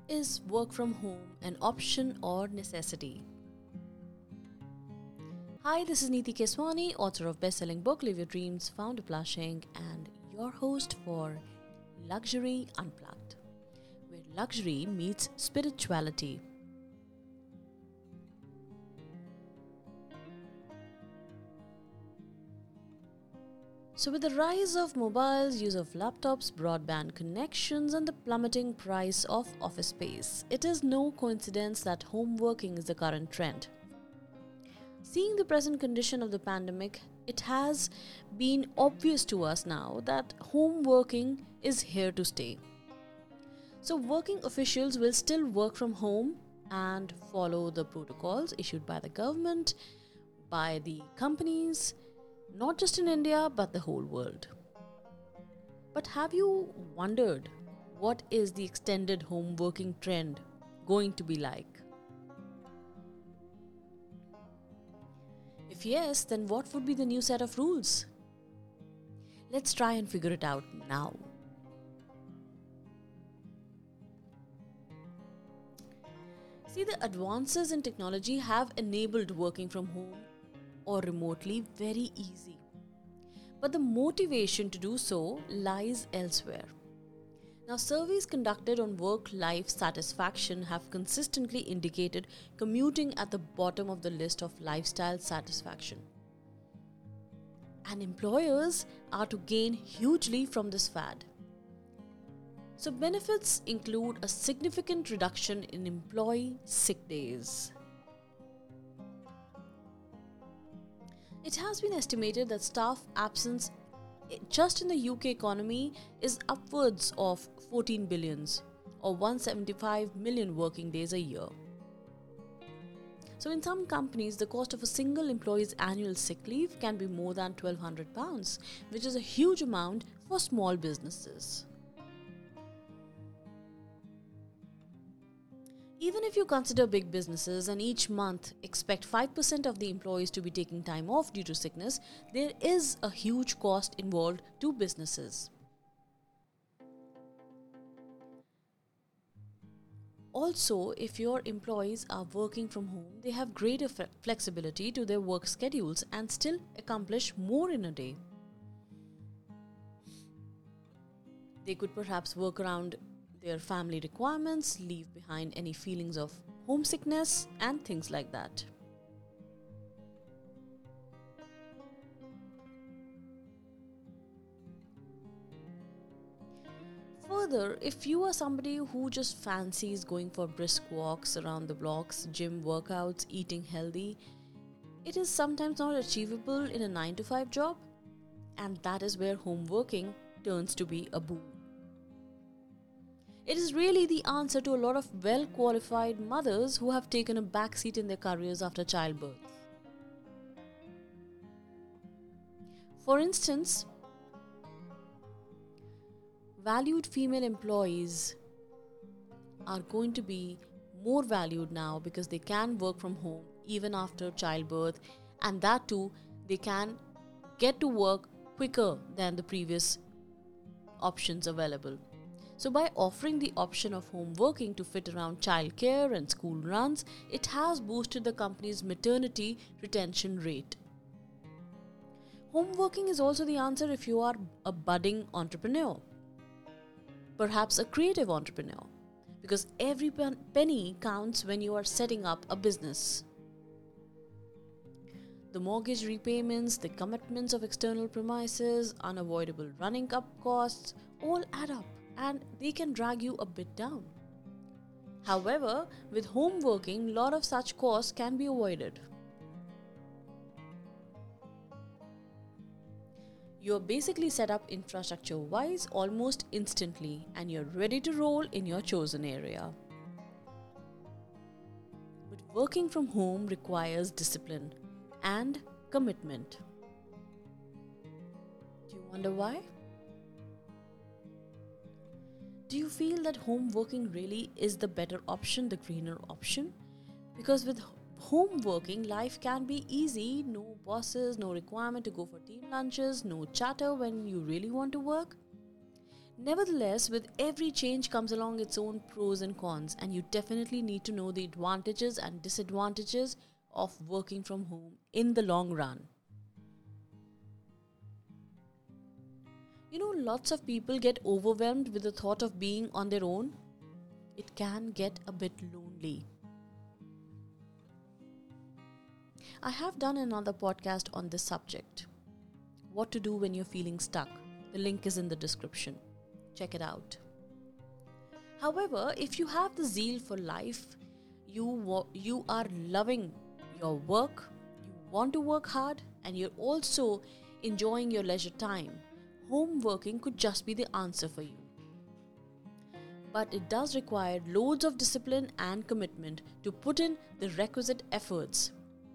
Is work from home an option or necessity? Hi, this is Neeti Keswani, author of best-selling book Live Your Dreams, Founder Blushing, and your host for Luxury Unplugged, where luxury meets spirituality. So, with the rise of mobiles, use of laptops, broadband connections, and the plummeting price of office space, it is no coincidence that home working is the current trend. Seeing the present condition of the pandemic, it has been obvious to us now that home working is here to stay. So, working officials will still work from home and follow the protocols issued by the government, by the companies, not just in India but the whole world. But have you wondered what is the extended home working trend going to be like? If yes, then what would be the new set of rules? Let's try and figure it out now. See, the advances in technology have enabled working from home or remotely very easy. But the motivation to do so lies elsewhere. Now, surveys conducted on work life satisfaction have consistently indicated commuting at the bottom of the list of lifestyle satisfaction. And employers are to gain hugely from this fad. So, benefits include a significant reduction in employee sick days. It has been estimated that staff absence just in the UK economy is upwards of 14 billions or 175 million working days a year. So in some companies, the cost of a single employee's annual sick leave can be more than £1,200, which is a huge amount for small businesses. Even if you consider big businesses and each month expect 5% of the employees to be taking time off due to sickness, there is a huge cost involved to businesses. Also, if your employees are working from home, they have greater flexibility to their work schedules and still accomplish more in a day. They could perhaps work around their family requirements, leave behind any feelings of homesickness, and things like that. Further, if you are somebody who just fancies going for brisk walks around the blocks, gym workouts, eating healthy, it is sometimes not achievable in a 9 to 5 job, and that is where home working turns to be a boon. It is really the answer to a lot of well qualified mothers who have taken a backseat in their careers after childbirth. For instance, valued female employees are going to be more valued now because they can work from home even after childbirth, and that too, they can get to work quicker than the previous options available. So, by offering the option of home working to fit around childcare and school runs, it has boosted the company's maternity retention rate. Home working is also the answer if you are a budding entrepreneur, perhaps a creative entrepreneur, because every penny counts when you are setting up a business. The mortgage repayments, the commitments of external premises, unavoidable running up costs all add up and they can drag you a bit down. However, with home working, a lot of such costs can be avoided. You're basically set up infrastructure wise almost instantly and you're ready to roll in your chosen area. But working from home requires discipline and commitment. Do you wonder why? Do you feel that home working really is the better option, the greener option? Because with home working, life can be easy, no bosses, no requirement to go for team lunches, no chatter when you really want to work. Nevertheless, with every change comes along its own pros and cons, and you definitely need to know the advantages and disadvantages of working from home in the long run. Lots of people get overwhelmed with the thought of being on their own. It can get a bit lonely. I have done another podcast on this subject. What to do when you're feeling stuck. The link is in the description. Check it out. However, if you have the zeal for life, you are loving your work, you want to work hard, and you're also enjoying your leisure time, home working could just be the answer for you. But it does require loads of discipline and commitment to put in the requisite efforts.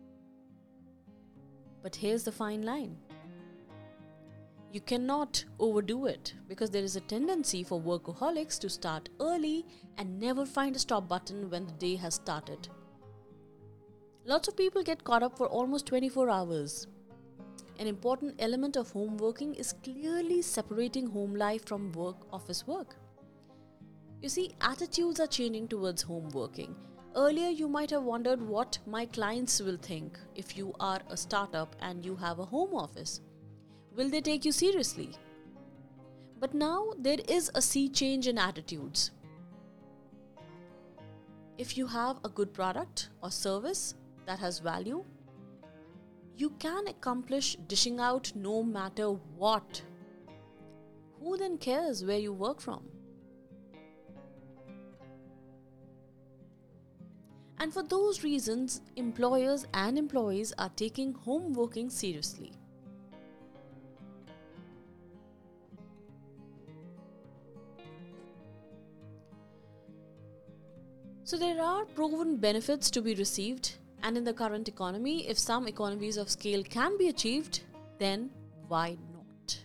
But here's the fine line. You cannot overdo it because there is a tendency for workaholics to start early and never find a stop button when the day has started. Lots of people get caught up for almost 24 hours. An important element of home working is clearly separating home life from office work. You see, attitudes are changing towards home working. Earlier, you might have wondered what my clients will think if you are a startup and you have a home office. Will they take you seriously? But now there is a sea change in attitudes. If you have a good product or service that has value, you can accomplish dishing out no matter what. Who then cares where you work from? And for those reasons, employers and employees are taking home working seriously. So there are proven benefits to be received, and in the current economy, if some economies of scale can be achieved, then why not?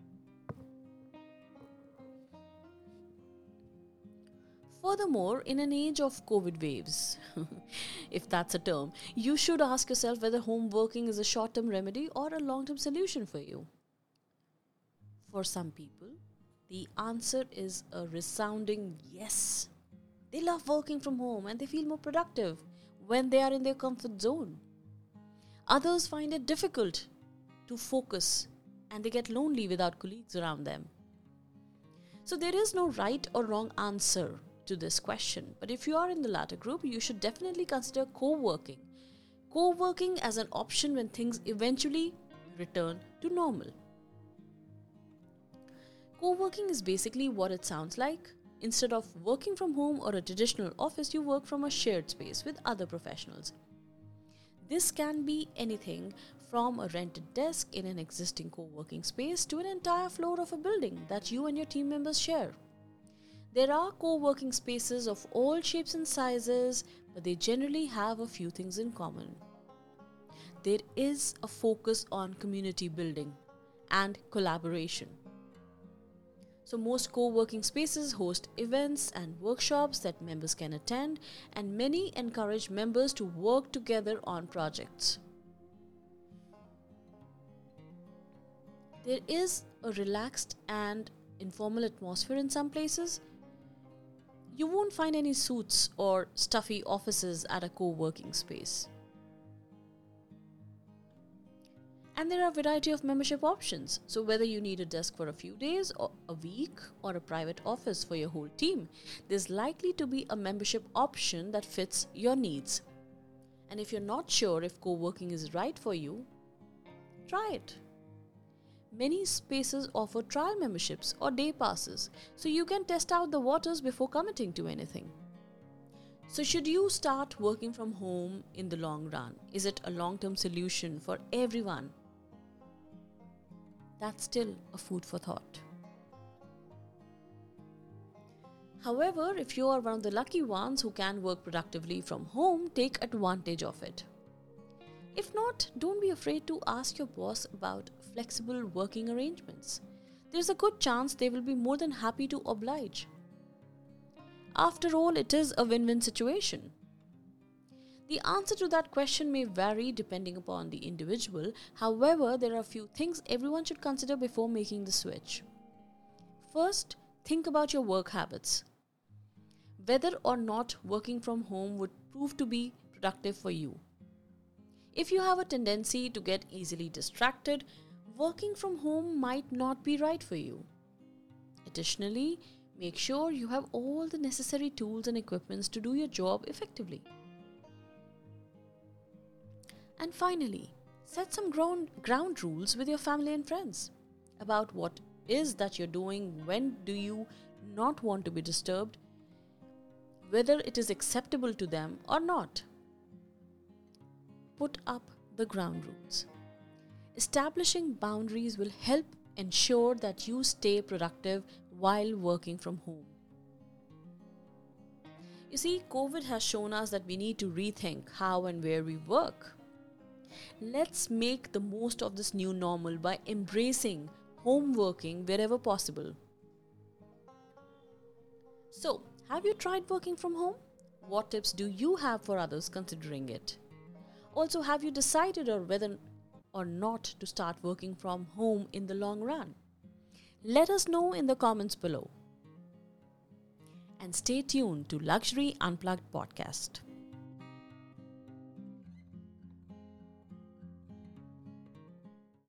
Furthermore, in an age of COVID waves, if that's a term, you should ask yourself whether home working is a short-term remedy or a long-term solution for you. For some people, the answer is a resounding yes. They love working from home and they feel more productive when they are in their comfort zone. Others find it difficult to focus and they get lonely without colleagues around them. So there is no right or wrong answer to this question, but if you are in the latter group, you should definitely consider co-working. Co-working as an option when things eventually return to normal. Co-working is basically what it sounds like. Instead of working from home or a traditional office, you work from a shared space with other professionals. This can be anything from a rented desk in an existing co-working space to an entire floor of a building that you and your team members share. There are co-working spaces of all shapes and sizes, but they generally have a few things in common. There is a focus on community building and collaboration. So most co-working spaces host events and workshops that members can attend, and many encourage members to work together on projects. There is a relaxed and informal atmosphere in some places. You won't find any suits or stuffy offices at a co-working space. And there are a variety of membership options. So whether you need a desk for a few days or a week or a private office for your whole team, there's likely to be a membership option that fits your needs. And if you're not sure if co-working is right for you, try it. Many spaces offer trial memberships or day passes, so you can test out the waters before committing to anything. So should you start working from home in the long run? Is it a long-term solution for everyone? That's still a food for thought. However, if you are one of the lucky ones who can work productively from home, take advantage of it. If not, don't be afraid to ask your boss about flexible working arrangements. There's a good chance they will be more than happy to oblige. After all, it is a win-win situation. The answer to that question may vary depending upon the individual. However, there are a few things everyone should consider before making the switch. First, think about your work habits. Whether or not working from home would prove to be productive for you. If you have a tendency to get easily distracted, working from home might not be right for you. Additionally, make sure you have all the necessary tools and equipments to do your job effectively. And finally, set some ground rules with your family and friends about what is that you're doing, when do you not want to be disturbed, whether it is acceptable to them or not. Put up the ground rules. Establishing boundaries will help ensure that you stay productive while working from home. You see, COVID has shown us that we need to rethink how and where we work. Let's make the most of this new normal by embracing home working wherever possible. So, have you tried working from home? What tips do you have for others considering it? Also, have you decided on whether or not to start working from home in the long run? Let us know in the comments below. And stay tuned to Luxury Unplugged podcast.